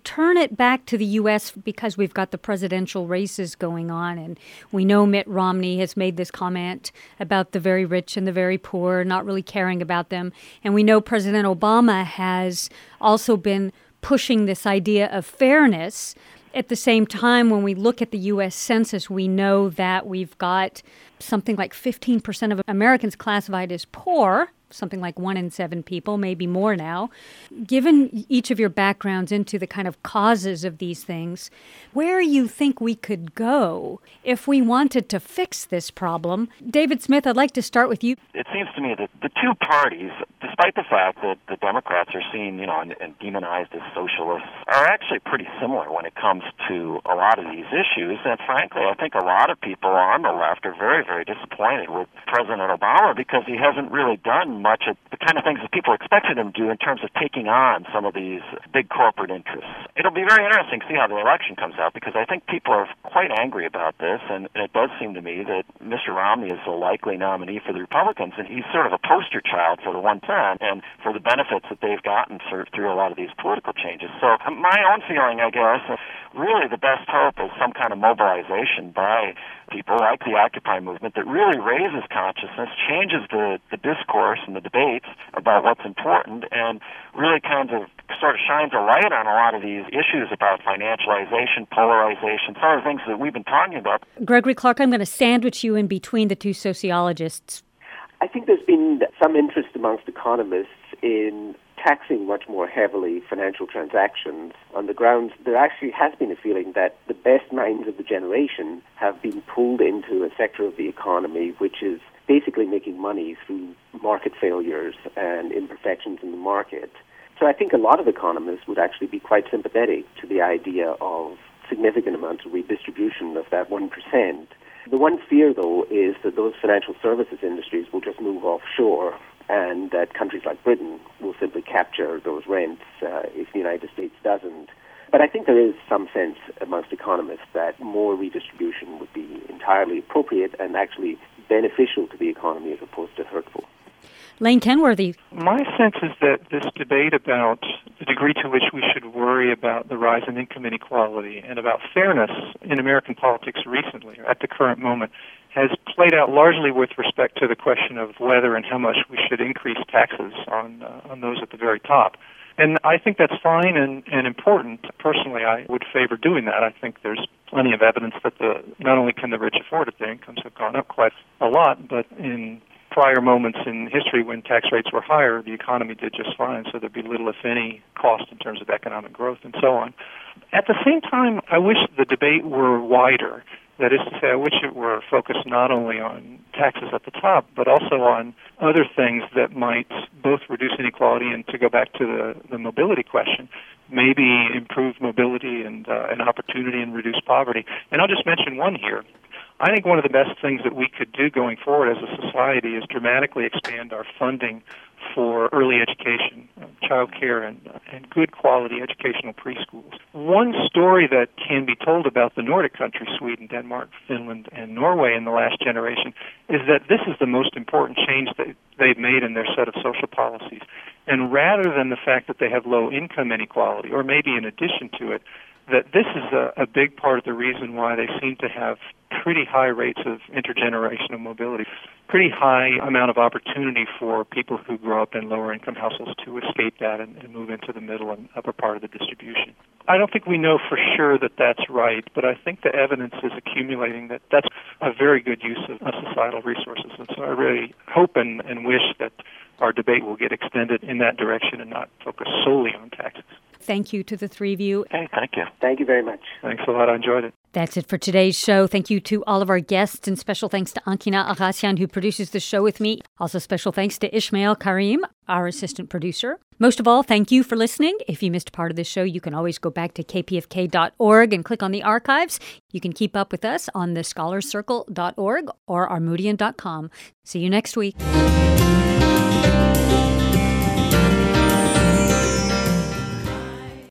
turn it back to the U S because we've got the presidential races going on, and we know Mitt Romney has made this comment about the very rich and the very poor, not really caring about them. And we know President Obama has also been pushing this idea of fairness. At the same time, when we look at the U S Census, we know that we've got something like fifteen percent of Americans classified as poor, something like one in seven people, maybe more now. Given each of your backgrounds into the kind of causes of these things, where you think we could go if we wanted to fix this problem? David Smith, I'd like to start with you. It seems to me that the two parties, despite the fact that the Democrats are seen, you know, and, and demonized as socialists, are actually pretty similar when it comes to a lot of these issues. And frankly, I think a lot of people on the left are very, very disappointed with President Obama because he hasn't really done much of the kind of things that people expected him to do in terms of taking on some of these big corporate interests. It'll be very interesting to see how the election comes out because I think people are quite angry about this, and it does seem to me that Mister Romney is a likely nominee for the Republicans, and he's sort of a poster child for the one percent and for the benefits that they've gotten for, through a lot of these political changes. So my own feeling, I guess, really the best hope is some kind of mobilization by people like the Occupy movement that really raises consciousness, changes the, the discourse and the debates about what's important, and really kind of sort of shines a light on a lot of these issues about financialization, polarization, some of the things that we've been talking about. Gregory Clark, I'm going to sandwich you in between the two sociologists. I think there's been some interest amongst economists in taxing much more heavily financial transactions on the grounds there actually has been a feeling that the best minds of the generation have been pulled into a sector of the economy which is basically making money through market failures and imperfections in the market. So I think a lot of economists would actually be quite sympathetic to the idea of significant amounts of redistribution of that one percent. The one fear, though, is that those financial services industries will just move offshore and that countries like Britain will simply capture those rents uh, if the United States doesn't. But I think there is some sense amongst economists that more redistribution would be entirely appropriate and actually beneficial to the economy as opposed to hurtful. Lane Kenworthy. My sense is that this debate about the degree to which we should worry about the rise in income inequality and about fairness in American politics recently, or at the current moment, has played out largely with respect to the question of whether and how much we should increase taxes on uh, on those at the very top. And I think that's fine and, and important. Personally, I would favor doing that. I think there's plenty of evidence that the not only can the rich afford it, their incomes have gone up quite a lot, but in prior moments in history when tax rates were higher, the economy did just fine, so there'd be little, if any, cost in terms of economic growth and so on. At the same time, I wish the debate were wider. That is to say, I wish it were focused not only on taxes at the top, but also on other things that might both reduce inequality and, to go back to the, the mobility question, maybe improve mobility and, uh, and opportunity and reduce poverty. And I'll just mention one here. I think one of the best things that we could do going forward as a society is dramatically expand our funding for early education, uh, child care, and, uh, and good quality educational preschools. One story that can be told about the Nordic countries, Sweden, Denmark, Finland, and Norway in the last generation, is that this is the most important change that they've made in their set of social policies. And rather than the fact that they have low income inequality, or maybe in addition to it, that this is a, a big part of the reason why they seem to have pretty high rates of intergenerational mobility, pretty high amount of opportunity for people who grow up in lower income households to escape that and, and move into the middle and upper part of the distribution. I don't think we know for sure that that's right, but I think the evidence is accumulating that that's a very good use of, of societal resources. And so I really hope and, and wish that our debate will get extended in that direction and not focus solely on taxes. Thank you to the three of you. Hey, thank you. Thank you very much. Thanks a lot. I enjoyed it. That's it for today's show. Thank you to all of our guests, and special thanks to Ankina Aghasyan, who produces the show with me. Also special thanks to Ishmael Karim, our assistant producer. Most of all, thank you for listening. If you missed part of this show, you can always go back to k p f k dot org and click on the archives. You can keep up with us on the scholars circle dot org or armoudian dot com. See you next week.